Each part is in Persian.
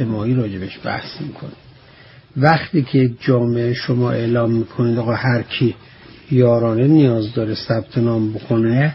اجتماعی راجبش بحث میکنیم. وقتی که یک جامعه شما اعلام میکنید آقا هر کی یارانه نیاز داره ثبت نام بکنه،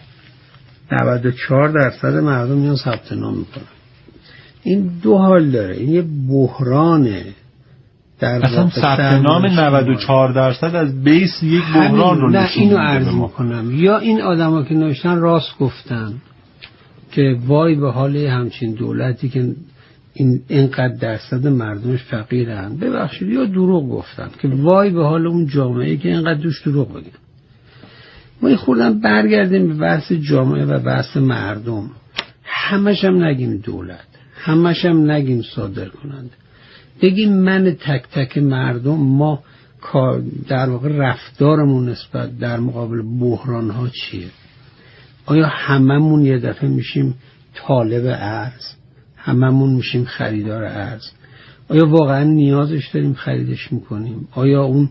94% مردم میان ثبت نام میکنن. این دو حال داره، این یه بحرانه. در اصلا ثبت نام 94% از بیس یک بحران رو نشون میده. اینو عرض میکنم، یا این آدما که نوشتن راست گفتن که وای به حال همچین دولتی که اینقدر درصد مردمش فقیرن، ببخشید، یا دروغ گفتن که وای به حال اون جامعه که اینقدر دوش دروغ بگن. ما این خوردن برگردیم به بحث جامعه و بحث مردم. همش هم نگیم دولت، همش هم نگیم صادر کننده، بگیم من تک تک مردم، ما در واقع رفتارمون نسبت در مقابل بحران ها چیه؟ آیا هممون یه دفعه میشیم طالب ارز؟ هممون میشیم خریدار ارز؟ آیا واقعا نیازش داریم خریدش میکنیم؟ آیا اون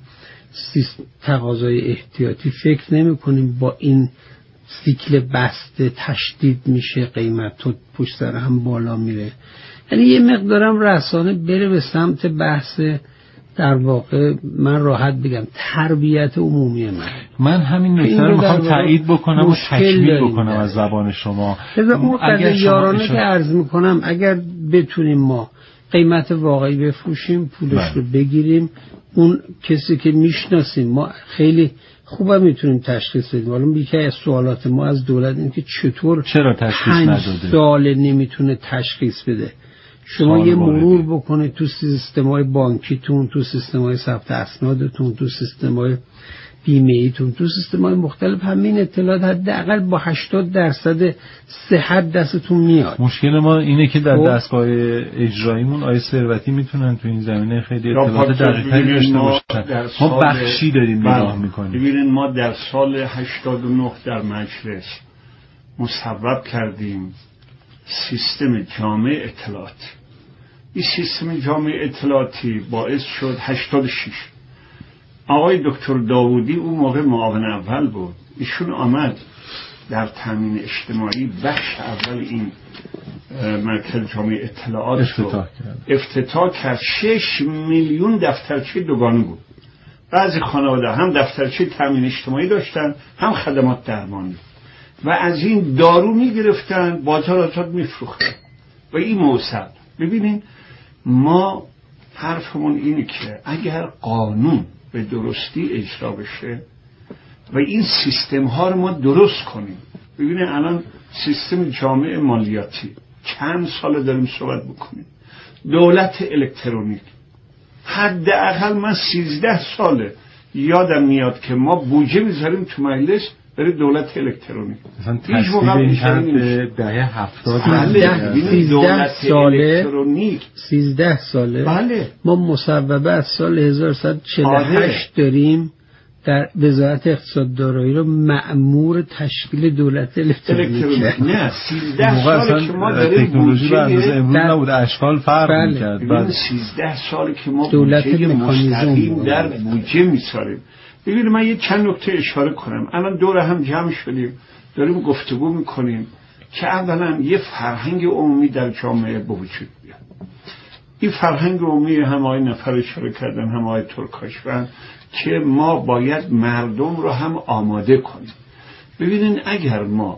تقاضای احتیاطی فکر نمی کنیم با این سیکل بسته تشدید میشه، قیمت تو پشت سر هم بالا میره؟ یعنی یه مقدارم رسانه بره به سمت بحث، در واقع من راحت بگم تربیت عمومی من همین نکته رو میخوام تایید بکنم و تکمیل بکنم از زبان شما. اون قدر یارانه که عرض میکنم، اگر بتونیم ما قیمت واقعی بفروشیم، پولش رو بگیریم، اون کسی که میشناسیم ما خیلی خوبه میتونیم تشخیص بدیم. حالا یکی از سوالات ما از دولت این که چرا تشخیص نداده؟ سال نمیتونه تشخیص بده. شما یه مرور بکنید تو سیستم‌های بانکیتون، تو سیستم‌های ثبت اسنادتون، تو سیستم‌های بیمه‌ایتون، تو سیستم‌های مختلف، همین اطلاعات حداقل با 80% صحت دستتون میاد. مشکل ما اینه که در دستگاه اجراییمون آیه ثروتی میتونن تو این زمینه خیلی اطلاعات دقیق‌تری داشته باشن. ما بخشی داریم نگاه می‌کنیم. ببینید ما در سال 89 در مجلس مصوب کردیم سیستم جامع اطلاعاتی. این سیستم جامع اطلاعاتی باعث شد 86 آقای دکتر داوودی اون موقع معاون اول بود، ایشون آمد در تامین اجتماعی بخش اول این مرکز جامع اطلاعات رو افتتاح کرد. 6 میلیون دفترچه دوگانه بود. بعضی خانواده هم دفترچه تامین اجتماعی داشتن، هم خدمات درمانی، و از این دارو میگرفتن، بازارات میفروختن و این موثر. ببینین ما حرفمون اینه که اگر قانون به درستی اجرا بشه و این سیستم ها رو ما درست کنیم. ببینین الان سیستم جامع مالیاتی چند سال داریم صحبت بکنیم، دولت الکترونیک، حداقل من 13 ساله یادم میاد که ما بودجه میذاریم تو مجلس برای دولت الکترونیک. مثلا تصویب این حرف به دهه 70 دولت الکترونیک 13 ساله. بله. ما مصوبه از سال 1148 داریم در وزارت اقتصاد دارایی رو مأمور تشکیل دولت الکترونیک. نه 13 ساله که ما داریم تکنولوژی به اندازه امروز نبود، اشکال فرق می‌کرد. بعد 13 ساله که ما دولت مستقیم در بودجه می‌ساریم. ببینید من یه چند نکته اشاره کنم. الان دور هم جمع شدیم داریم گفتگو میکنیم که اولا یه فرهنگ عمومی در جامعه به وجود بیاد. این فرهنگ عمومی هم آقای نفر اشاره کردن، هم آقای ترکاشوند، که ما باید مردم رو هم آماده کنیم. ببینید اگر ما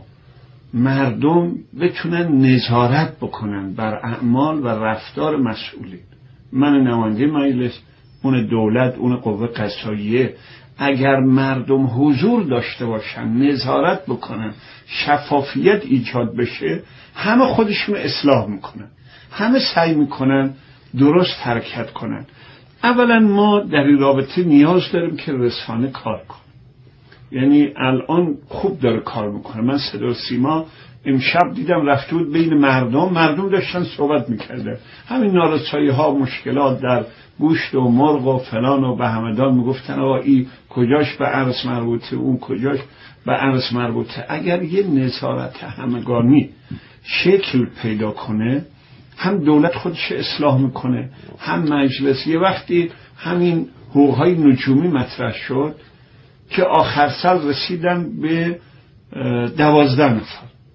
مردم بتونن نظارت بکنن بر اعمال و رفتار مسئولین، من نماینده مجلس، اون دولت، اون قوه قضاییه، اگر مردم حضور داشته باشن، نظارت بکنن، شفافیت ایجاد بشه، همه خودشون اصلاح میکنن، همه سعی میکنن درست حرکت کنن. اولا ما در این رابطه نیاز داریم که رسانه کار کنه. یعنی الان خوب داره کار میکنه. من صدا سیما امشب دیدم رفته بود بین مردم داشتن صحبت میکردن، همین نارسایی ها، مشکلات در گوشت و مرغ و فلان و به همدان میگفتن آقا این کجاش به ارث مربوطه، اون کجاش به ارث مربوطه. اگر یه نظارت همگانی شکل پیدا کنه، هم دولت خودش اصلاح میکنه، هم مجلس. یه وقتی همین حقوقهای نجومی مطرح شد که آخر سال رسیدن به 12 نفر.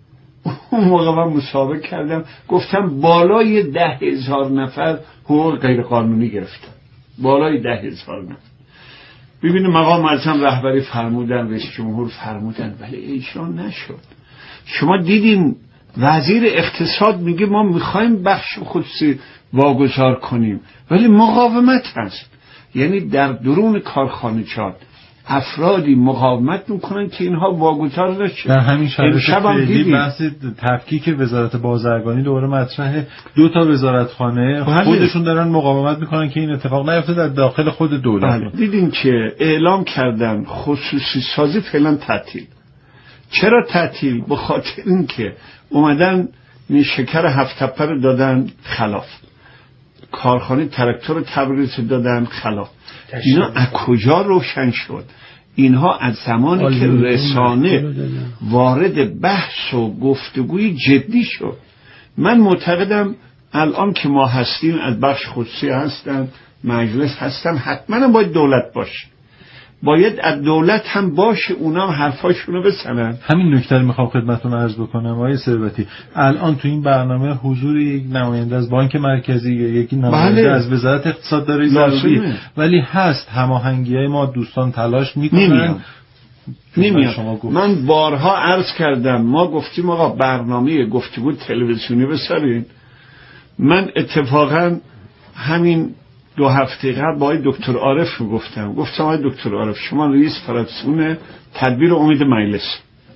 اون موقع من مسابقه کردم، گفتم بالای 10,000 نفر حقوق غیر قانونی گرفتن، بالای 10,000 نفر. ببینید مقام اعظم رهبری فرمودن، رئیس جمهور فرمودن، ولی اجرا نشد. شما دیدین وزیر اقتصاد میگه ما میخوایم بخش خصوصی واگذار کنیم، ولی مقاومت هست. یعنی در درون کارخانجات افرادی مقاومت میکنن که اینها واگذار نشه. در همین شرایط بحث تفکیک وزارت بازرگانی دوباره مطرحه. 2 تا وزارتخانه خودشون دارن مقاومت میکنن که این اتفاق نیفته در داخل خود دولت. دیدین که اعلام کردن خصوصی سازی فعلا تعطیل. چرا تعطیل؟ به خاطر اینکه اومدن این شکر 7 تپه رو دادن خلاف، کارخانه تراکتور تبریز دادن خلاف. اینا از کجا روشن شد؟ اینها از زمانی که رسانه وارد بحث و گفتگوی جدی شد. من معتقدم الان که ما هستیم، از بخش خصوصی هستن، مجلس هستن، حتما باید دولت باشه، باید از دولت هم باشه، اونا هم حرفاشونو بزنن. همین نکته رو میخوام خدمتتون عرض بکنم آقای ثروتی. الان تو این برنامه حضور یک نماینده از بانک مرکزی یا یک نماینده از وزارت اقتصاد داره ضروری، ولی هست هماهنگی‌های ما دوستان تلاش میکنن. نمیاد. من بارها عرض کردم، ما گفتیم آقا برنامه گفتگو تلویزیونی بسازین. من اتفاقا همین 2 هفته قبل با دکتر عارف گفتم آقای دکتر عارف، شما رئیس فراکسیون تدبیر امید مجلس،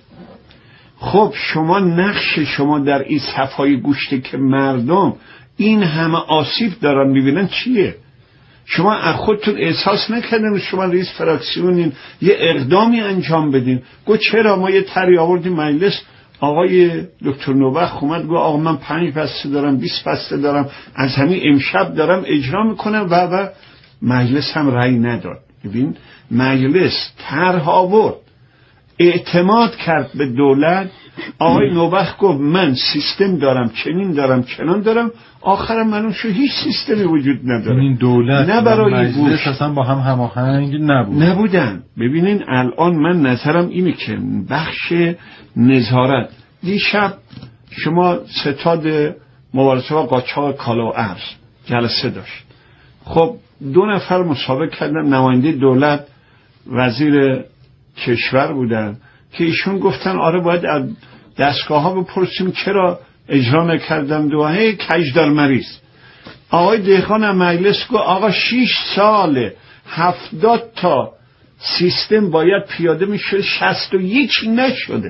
خب شما نقش شما در این صفای گوشته که مردم این همه آسیب دارن میبینن چیه؟ شما از خودتون احساس نکردین شما رئیس فراکسیونین یه اقدامی انجام بدین؟ گفت چرا؟ ما یه طرحی آوردیم مجلس، آقای دکتر نوبخت اومد گفت آقا من 5 بسته دارم، 20 بسته دارم، از همین امشب دارم اجرا میکنم و مجلس هم رأی نداد. ببین مجلس طرح آورد، اعتماد کرد به دولت. آقای نوبخت گفت من سیستم دارم، چنین دارم، چنان دارم، آخرم معلوم شد هیچ سیستمی وجود نداره. این دولت نه برای مجلس اصلا با هم هماهنگ نبودن. ببینین الان من نظرم اینه که بخش نظارت، دیشب شما ستاد مبارزه با قاچاق کالا و ارز جلسه داشت. خب 2 نفر مسابقه کردن، نماینده دولت وزیر کشور بودن که ایشون گفتن آره باید از دستگاه ها بپرسیم چرا اجرا نکردن، دوهه کجدار مریض. آقای دهقان از مجلس گفت آقا 6 ساله 70 تا سیستم باید پیاده میشه، 61 نشده.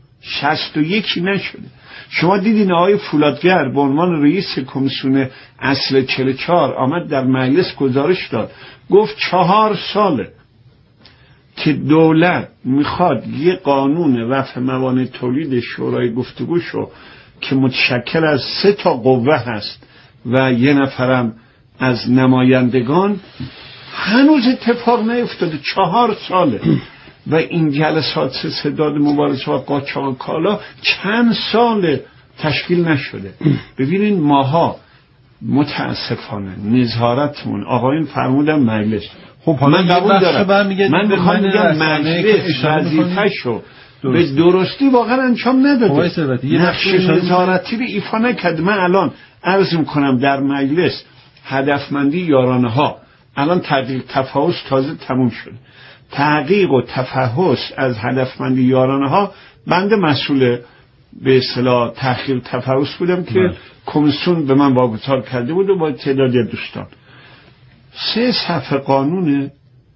شما دیدین آقای فولادگر به عنوان رئیس کمیسیون اصل 44 آمد در مجلس گزارش داد، گفت 4 ساله که دولت میخواد یه قانون رفع موانع تولید شورای گفتگوشو که متشکل از 3 تا قوه هست و 1 نفرم از نمایندگان، هنوز اتفاق نیفتاده. 4 ساله. و این جلسات ستاد مبارزه با قاچاق کالا چند ساله تشکیل نشده. ببینین ماها متاسفانه نظارتمون، آقایون فرمودن مجلس، خب من قبول دارم، من میخوام بگم مجلس وظیفه‌شو به درستی واقعا انجام نداده، نقش نظارتی رو ایفا نکرد. من الان عرض میکنم در مجلس هدفمندی یارانه ها، الان تحقیق تفحص تازه تموم شد، تحقیق و تفحص از هدفمندی یارانه ها، بنده مسئول به اصطلاح تحقیق تفحص بودم که کمیسیون به من واگذار کرده بود و با تعدادی دوستان 3 صفحه قانونه،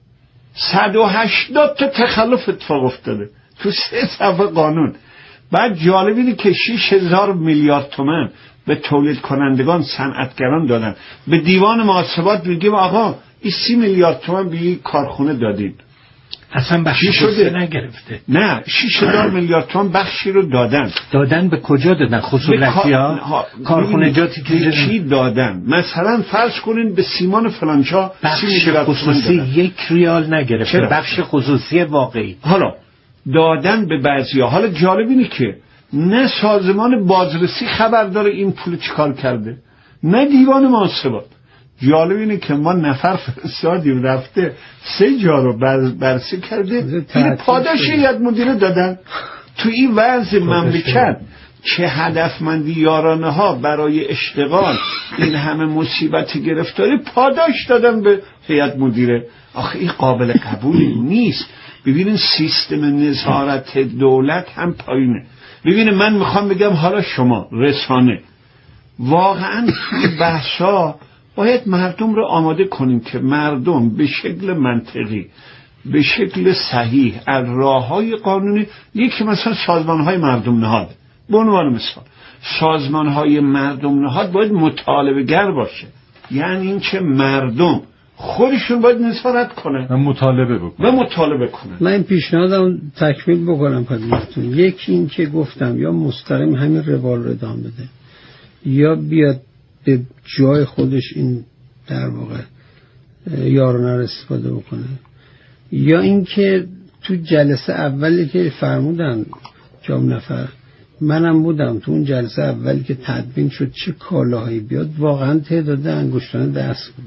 180 تا تخلف اتفاق افتاده تو 3 صفحه قانون. بعد جالب اینه که 6,000 میلیارد تومان به تولید کنندگان، صنعتگران دادن. به دیوان محاسبات میگیم آقا این 30 میلیارد تومان به یک کارخونه دادید، اصلا بخشی شده نگرفته. نه 6,000 میلیارد تومان بخشی رو دادن به کجا دادن؟ خصوصی ها کارخونجاتی که چی دادن؟ مثلا فرض کنین به سیمان فلانجا بخش خصوصی 1 ریال نگرفته، بخش خصوصی واقعی حالا دادن به بعضیا. حالا جالب اینه که نه سازمان بازرسی خبر داره این پول چیکار کرده، نه دیوان محاسبات. جالب اینه که ما نفر فرستادیم رفته 3 جا رو بررسی کرده، این پاداش هیئت مدیره دادن. تو این وضع مملکت چه هدفمندی یارانه ها برای اشتغال این همه مصیبت گرفتاری پاداش دادن به هیئت مدیره. آخه این قابل قبولی نیست. ببینین سیستم نظارت دولت هم پایینه. ببینین من میخوام بگم حالا شما رسانه واقعا توی بحثا باید مردم رو آماده کنیم که مردم به شکل منطقی، به شکل صحیح از راه‌های قانونی، یکی مثلا سازمان‌های مردم نهاد، به عنوان مثال سازمان‌های مردم نهاد باید مطالبه گر باشه، یعنی این که مردم خودشون باید نظارت کنه و مطالبه کنه. من این پیشنهادم تکمیل بکنم خدمتتون. یکی این که گفتم یا مستقیم همین روال رو ادامه بده یا بیاد به جای خودش این در واقع یارانه رو استفاده بکنه، یا اینکه تو جلسه اولی که فرمودن جام نفر، منم بودم تو اون جلسه اولی که تدوین شد چه کالاهایی بیاد، واقعا تعداد انگشتان دست بود.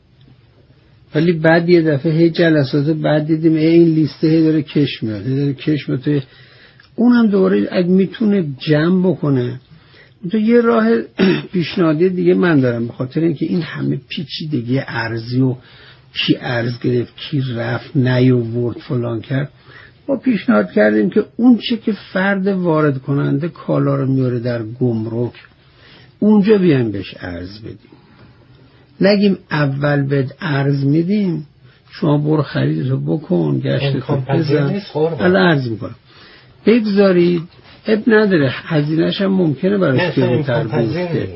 ولی بعد یه دفعه هی جلسات بعد دیدیم این لیسته هی داره کش میاد، اونم دوباره اگه میتونه جمع بکنه. تو یه راه پیشنهادی دیگه من دارم، به خاطر اینکه این همه پیچیدگی ارزی و کی ارز گرفت کی رفت نیاورد فلان کرد، ما پیشنهاد کردیم که اون چه که فرد وارد کننده کالا رو میاره در گمرک اونجا بیایم بهش ارز بدیم، نگیم اول بهت ارز میدیم شما برو خریدتو بکن گشتتو بزن الان ارز میکنم بگذارید، اب نداره، هزینه‌اش هم ممکنه براش گرون‌تر بیسته.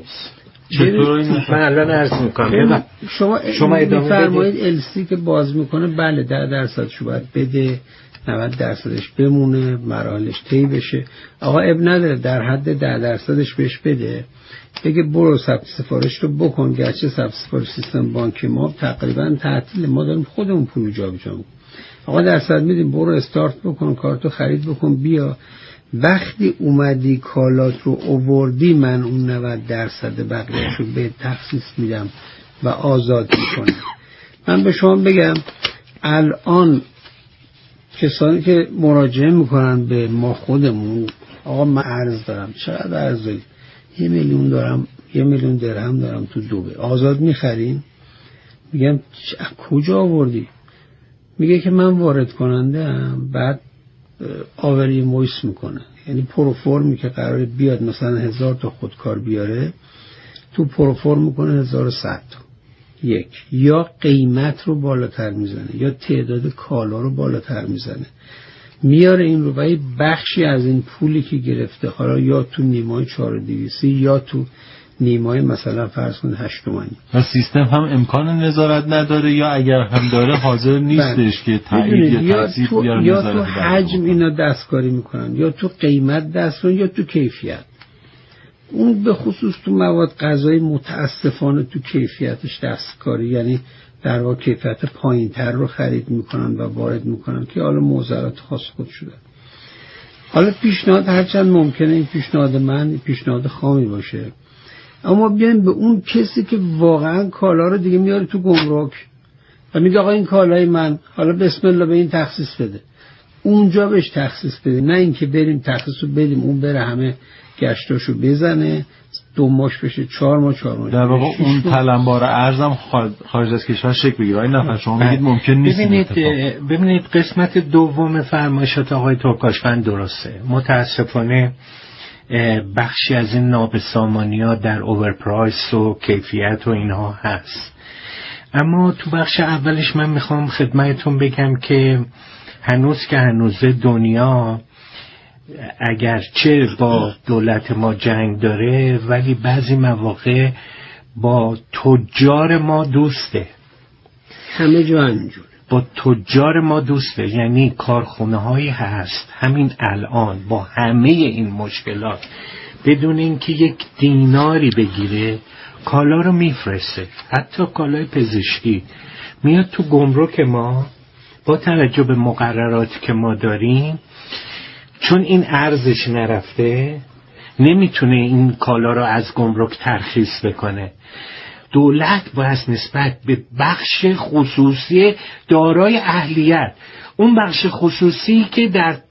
من الان عرض میکنم شما ادامه فرمایید. السی که باز میکنه بله 10% شو باید بده، 90% بمونه، مراحلش طی بشه. آقا اب نداره در حد 10% بهش بده، بگه برو ثبت سفارش رو بکن، گرچه ثبت سفارش سیستم بانک ما تقریبا تعطیل، ما داریم خودمون پول جابجا میکنیم. آقا درصد میدیم، برو استارت بکن، کارتو خرید بکن، بیا وقتی اومدی کالات رو آوردی من اون 90% بقیه‌اش رو به تخصیص میدم و آزاد میکنم. من به شما بگم الان کسانی که مراجعه میکنن به ما خودمون، آقا من ارز دارم، چقدر ارز داری؟ 1 میلیون دارم، 1 میلیون درهم دارم تو دبی، آزاد میخرین؟ میگم کجا آوردی؟ میگه که من وارد کننده ام، بعد آوری مویس میکنه، یعنی پروفورمی که قراره بیاد مثلا 1000 تا خودکار بیاره تو پروفورم میکنه 1100 تا، یک یا قیمت رو بالاتر میزنه یا تعداد کالا رو بالاتر میزنه، میاره این رو و بخشی از این پولی که گرفته حالا یا تو نیمای 4200 یا تو نیمای مثلا فرض کن 8 تومانی و سیستم هم امکان نظارت نداره یا اگر هم داره حاضر نیستش که تایید یا تصدیق بیاره، یا تو حجم اینا دستکاری میکنن یا تو قیمت دستکاری یا تو کیفیت. اون به خصوص تو مواد غذایی متاسفانه تو کیفیتش دستکاری، یعنی در واقع کیفیت پایینتر رو خرید میکنن و وارد میکنن که حالا معضلات خاص خود شده. حالا پیشنهاد هرچند ممکنه این پیشنهاد من پیشنهاد خامی باشه، اما بیایم به اون کسی که واقعا کالا رو دیگه میاره تو گمرک و میگه آقا این کالای من، حالا بسم الله به این تخصیص بده، اونجا بهش تخصیص بده، نه اینکه بریم تخصیص رو بدیم اون بره همه گشتاشو بزنه 2 ماه بشه 4 ماه در واقع اون تلمبار ارزم خارج از کشور شکل بگیره. این نفر شما میگید ممکن نیست. ببینید قسمت دوم فرمایشات آقای ترکاشفند درسته. متاسفانه بخشی از این نابسامانی‌ها در اوورپرایس و کیفیت و اینها هست، اما تو بخش اولش من میخوام خدمتتون بگم که هنوز که هنوز دنیا اگرچه با دولت ما جنگ داره ولی بعضی مواقع با تجار ما دوسته، همه جا همینجوره، با تجار ما دوسته. یعنی کارخونه هایی هست همین الان با همه این مشکلات بدون اینکه یک دیناری بگیره کالا رو میفرسته، حتی کالای پزشکی میاد تو گمرک ما با توجه به مقرراتی که ما داریم، چون این ارزش نرفته نمیتونه این کالا رو از گمرک ترخیص بکنه. دولت باید نسبت به بخش خصوصی دارای اهلیت، اون بخش خصوصی که در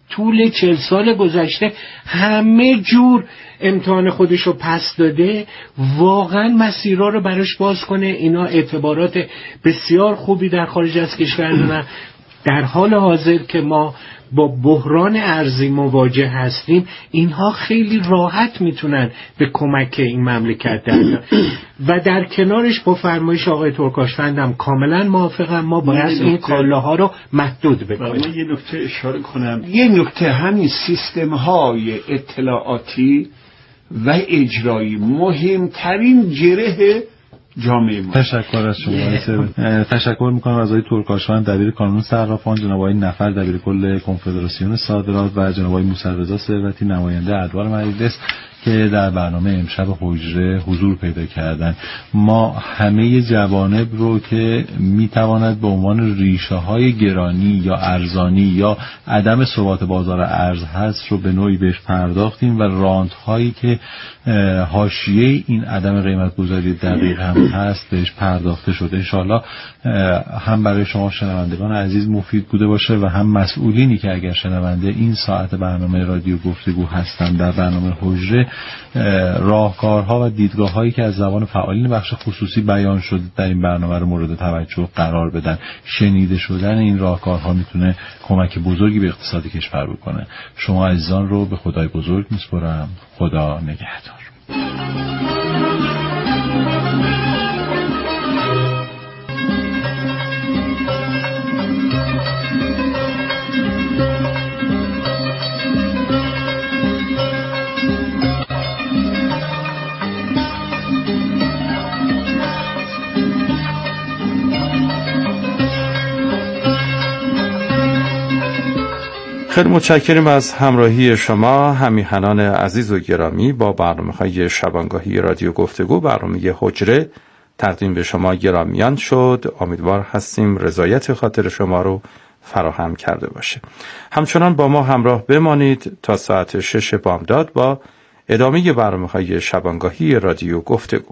طول 40 سال گذشته همه جور امتحان خودشو پس داده، واقعا مسیرها رو براش باز کنه. اینا اعتبارات بسیار خوبی در خارج از کشور دارن. در حال حاضر که ما با بحران ارزی مواجه هستیم، اینها خیلی راحت میتونن به کمک این مملکت در و در کنارش با فرمایش آقای ترکاشفندم کاملا موافقم. ما باید این کالاها رو محدود بکنیم. من یه نکته اشاره کنم، یه نکته همین سیستم های اطلاعاتی و اجرایی مهمترین گره جامعه ما. تشکر از شما. تشکر میکنم از آقای ترکاشفند دبیر کانون صرافان، جناب آقای نفر دبیر کل کنفدراسیون صادرات و جناب آقای موسی رضا ثروتی نماینده ادوار مجلس که در برنامه امشب حجره حضور پیدا کردن. ما همه جوانب رو که میتواند به عنوان ریشه های گرانی یا ارزانی یا عدم ثبات بازار ارز هست رو به نوعی بهش پرداختیم و راند هایی که حاشیه این عدم قیمت گذاری دقیق هم هست بهش پرداخته شده. انشاءالله هم برای شما شنوندگان عزیز مفید بوده باشه و هم مسئولینی که اگر شنونده این ساعت برنامه رادیو گفتگو هستن در برنامه حجره راهکارها و دیدگاه‌هایی که از زبان فعالین بخش خصوصی بیان شده در این برنامه رو مورد توجه قرار بدن. شنیده شدن این راهکارها میتونه کمک بزرگی به اقتصاد کشور بکنه. شما عزیزان رو به خدای بزرگ میسپارم. خدا نگهدار. خیلی متشکرم از همراهی شما همیهنان عزیز و گرامی با برنامه‌های شبانگاهی رادیو گفتگو. برنامه حجره تقدیم به شما گرامیان شد. امیدوار هستیم رضایت خاطر شما رو فراهم کرده باشه. همچنان با ما همراه بمانید تا ساعت 6 بامداد با ادامه برنامه‌های شبانگاهی رادیو گفتگو.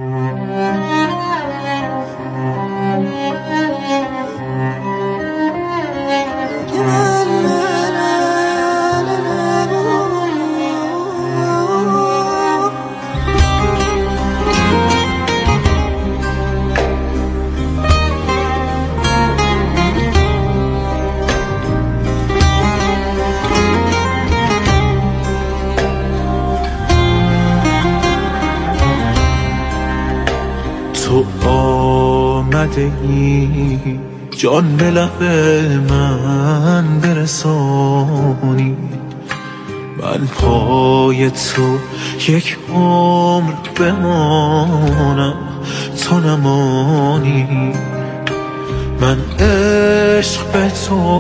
جان به لب من برسانی، من پای تو یک عمر بمانم تو نمانی. من عشق به تو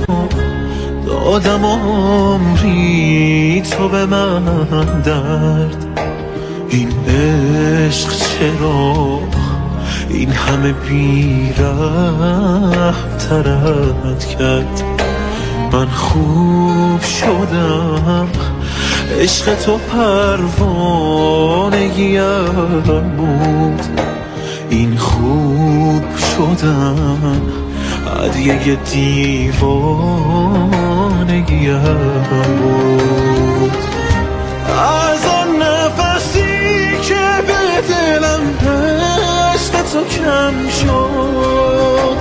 دادم عمری، تو به من درد. این عشق چرا این همه بی‌رحم ترت کرد؟ من خوب شدم عشق تو پروانگیم بود. این خوب شدم هدیه دیوانگیم بود. از آن نفسی که به دلم عشق تو کم شد،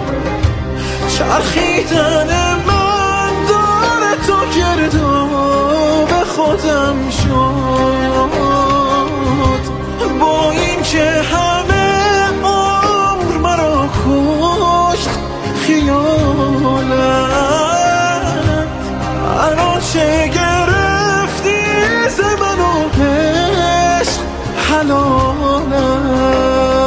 چرخیدن من دور تو گرداب خودم شد. با این که همه عمر مرا کشت خیالت، الان چه گرفتی ز من و عشق حلالت.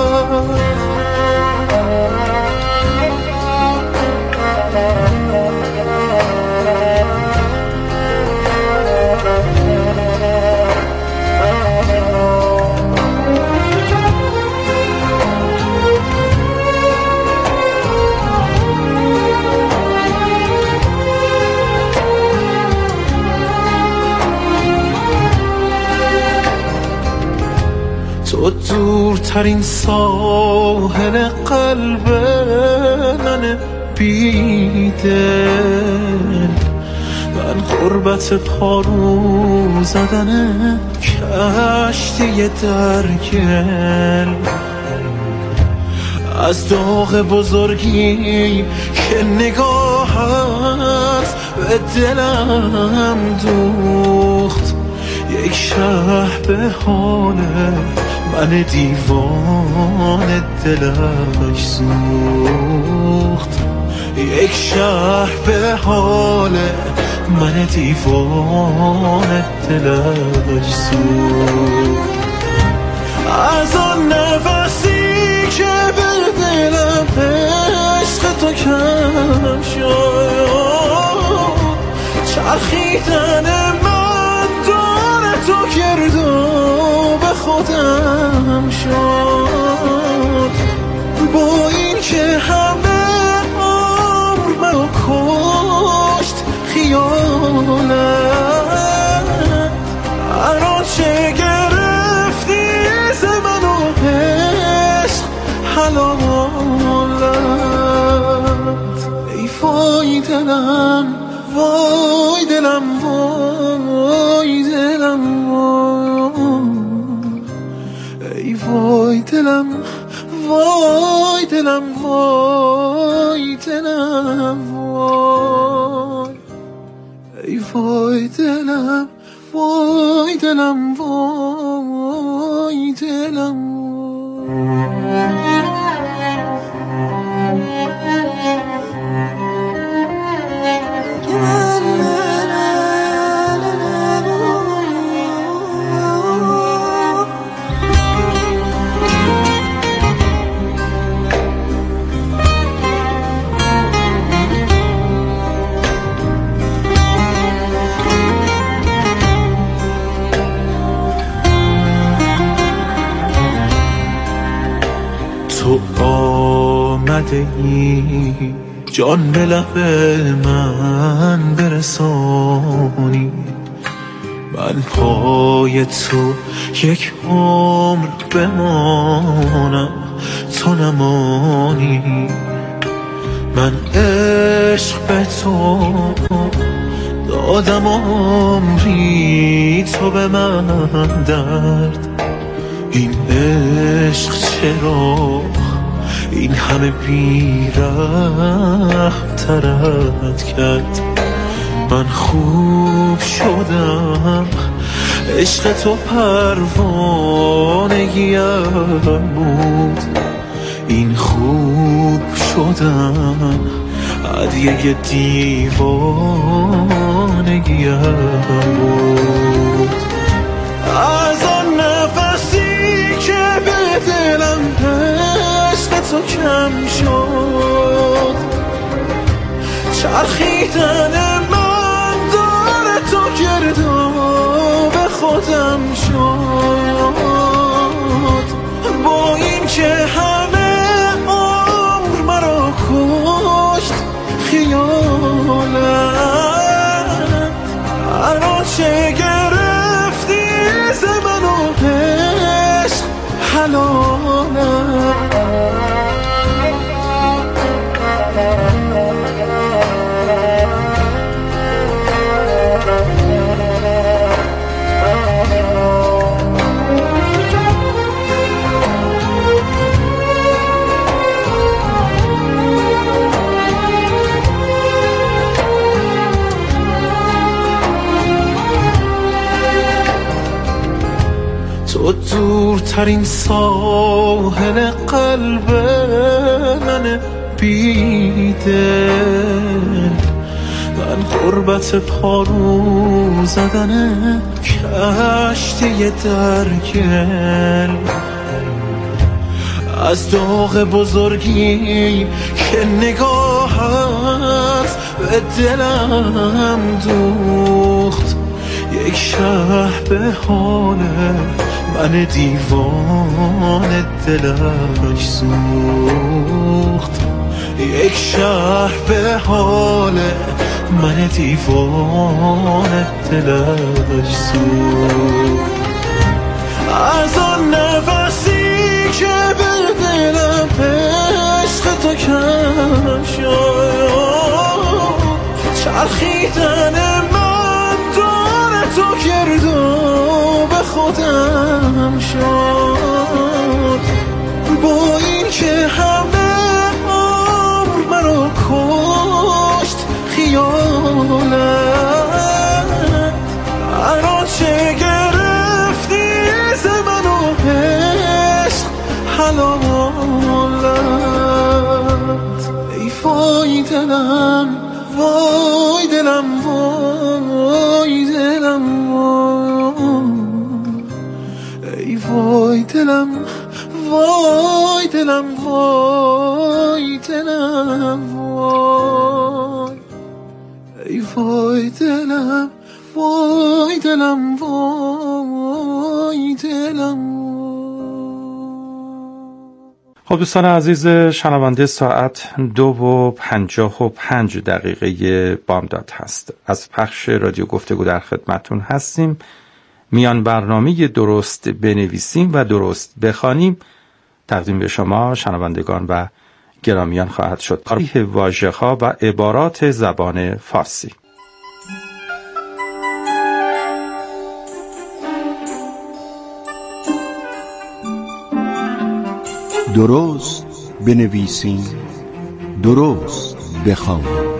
تو دورترین ساحل قلب من بیدل، من غربت پارو زدن کشتی در گل، از داغ بزرگی که نگاهت به دلم دوخت، یک شب به حال من دیوان دلش سوخت، یک شب به حال من دیوان دلش سوخت. از آن نفسی که به دلم عشق تو کم شد، چرخیدن من دور تو کرد و به خودم شد، با این که همه عمر منو کشت خیالت، الان چه گرفتی ز منو عشق حلالت. ای وای دلم وای دلم وای دلم ای وای دلم وای دلم وای دلم وای ای وای دلم وای دلم وای دلم تو آمده ای جان به لب من برسانی، من پای تو یک عمر بمانم تو نمانی. من عشق به تو دادم عمری تو به من درد، این عشق چرا این همه بی‌رحم ترت کرد. من خوب شدم عشق تو پروانگیم بود، این خوب شدم هدیه دیوانگیم بود. از آن نفسی که به دلم عشق تو کم شد، چرخیدن من دور تو کرد و به خودم شد، با این که همه عمر مرا کشت خیالت، الان چه گرفتی ز منو عشق حلالت. تو دورترین ساحل قلب من بیدل، من غربت پارو زدن کشتی در گل، از داغ بزرگی که نگاهت به دلم دوخت، یک شب به حال من دیوان دلش سوخت، یک شب به حال من دیوان دلش سوخت. از آن نفسی که به دلم عشق تو کم شد، چرخیدن من یادم شد، با این که همه عمر مرا کشت خیالت، الان چه گرفتی ز من و عشق حلالت. ای وای دلم، وای دلم، وای دلم، ای وای دلم، وای دلم، وای دلم، وای، ای وای دلم، وای دلم، وای دلم. خب دوستان عزیز شنونده، ساعت 2:55 بامداد هست. از پخش رادیو گفتگو در خدمتون هستیم. میان برنامه درست بنویسیم و درست بخوانیم تقدیم به شما شنوندگان و گرامیان خواهد شد. تاریخ واژه‌ها و عبارات زبان فارسی. درست بنویسیم، درست بخوانیم.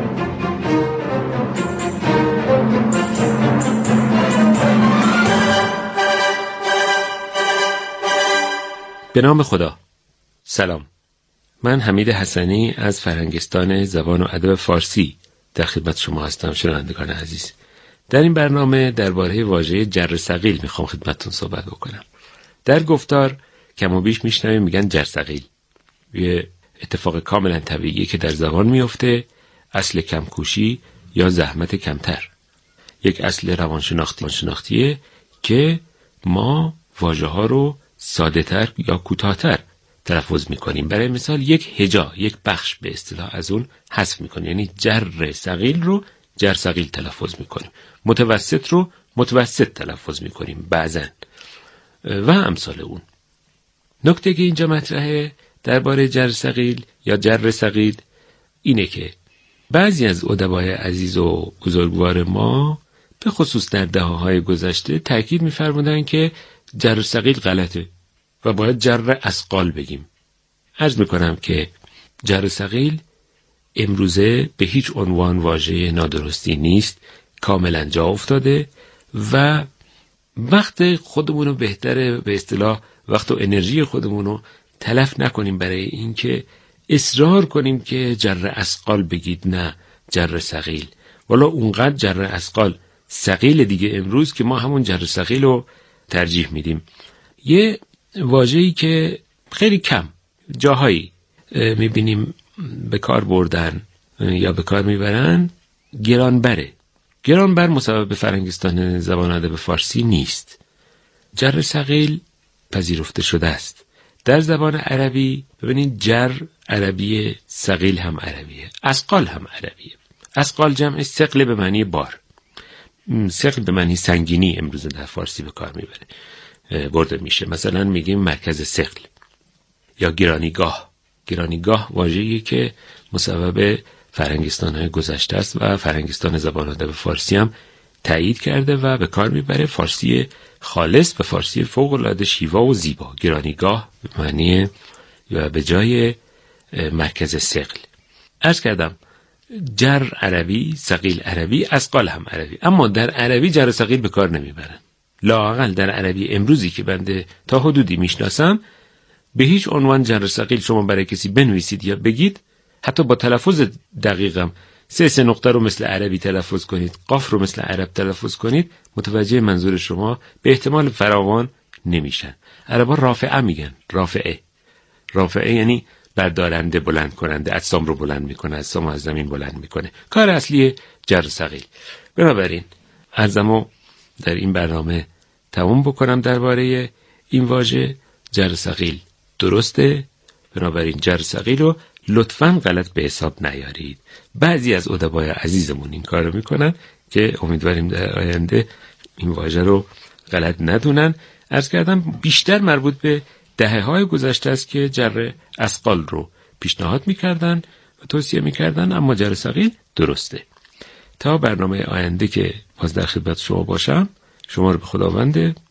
به نام خدا. سلام، من حمید حسنی از فرهنگستان زبان و ادب فارسی در خدمت شما هستم. شنوندگان عزیز، در این برنامه درباره واژه جر ثقیل میخوام خدمتتون صحبت بکنم. در گفتار کم و بیش میشنویم میگن جر ثقیل، یه اتفاق کاملا طبیعیه که در زبان میفته. اصل کمکوشی یا زحمت کمتر، یک اصل روانشناختیه که ما واژه ها رو ساده تر یا کوتاه‌تر تلفظ میکنیم. برای مثال یک هجا، یک بخش به اصطلاح از اون حذف میکنیم، یعنی جر ثقیل رو جر ثقیل تلفظ میکنیم، متوسط رو متوسط تلفظ میکنیم بعضن و امثال اون. نکته که اینجا مطرحه درباره جر ثقیل یا جر ثقیل اینه که بعضی از ادبای عزیز و بزرگوار ما به خصوص در دهه‌های گذشته تاکید می‌فرمودن که جر ثقیل غلطه و باید جر اثقال بگیم. عرض میکنم که جر ثقیل امروزه به هیچ عنوان واژه نادرستی نیست، کاملا جا افتاده و وقت خودمونو بهتره به اصطلاح وقت و انرژی خودمونو تلف نکنیم برای این که اصرار کنیم که جر اثقال بگید، نه جر ثقیل. والا اونقدر جر اثقال ثقیل دیگه امروز که ما همون جر ثقیل رو ترجیح میدیم. یه واژه‌ای که خیلی کم جاهایی میبینیم به کار بردن یا به کار میبرن، گرانبره. گرانبر مسبب فرهنگستان زبان ادب فارسی نیست. جر ثقیل پذیرفته شده است. در زبان عربی ببینید جر عربیه، ثقیل هم عربیه، اثقال هم عربیه. اثقال جمع ثقل به معنی بار، ثقل به معنی سنگینی امروز در فارسی به کار میبره برده میشه. مثلا میگیم مرکز ثقل یا گرانیگاه. گرانیگاه واژه‌ای که مسبب فرهنگستان‌های گذشته است و فرهنگستان زبان ادب فارسی هم تایید کرده و به کار میبره. فارسی خالص و فارسی فوق‌العاده شیوا و زیبا. گرانیگاه به معنی یا به جای مرکز ثقل. عرض کردم جر عربی، ثقیل عربی، اثقال هم عربی، اما در عربی جر ثقیل به کار نمیبرن. لااقل در عربی امروزی که بنده تا حدودی میشناسم به هیچ عنوان جر ثقیل شما برای کسی بنویسید یا بگید، حتی با تلفظ دقیقم، سه نقطه رو مثل عربی تلفظ کنید، قاف رو مثل عرب تلفظ کنید، متوجه منظور شما به احتمال فراوان نمیشن. عربا رافعه میگن، رافعه یعنی بردارنده، بلند کننده، اجسام رو بلند میکنه، اجسام از زمین بلند میکنه. کار اصلی جر ثقیل. بنابراین عرضمو در این برنامه تموم بکنم درباره این واژه. جر ثقیل درسته، بنابراین جر ثقیل رو لطفاً غلط به حساب نیارید. بعضی از ادبای عزیزمون این کار رو میکنن که امیدواریم در آینده این واژه رو غلط ندونن. عرض کردم بیشتر مربوط به دهه‌های گذشته است که جر اثقال رو پیشنهاد میکردن و توصیه میکردن، اما جر ثقیل درسته. تا برنامه آینده که باز در خدمت شما باشم، شما رو به خداوند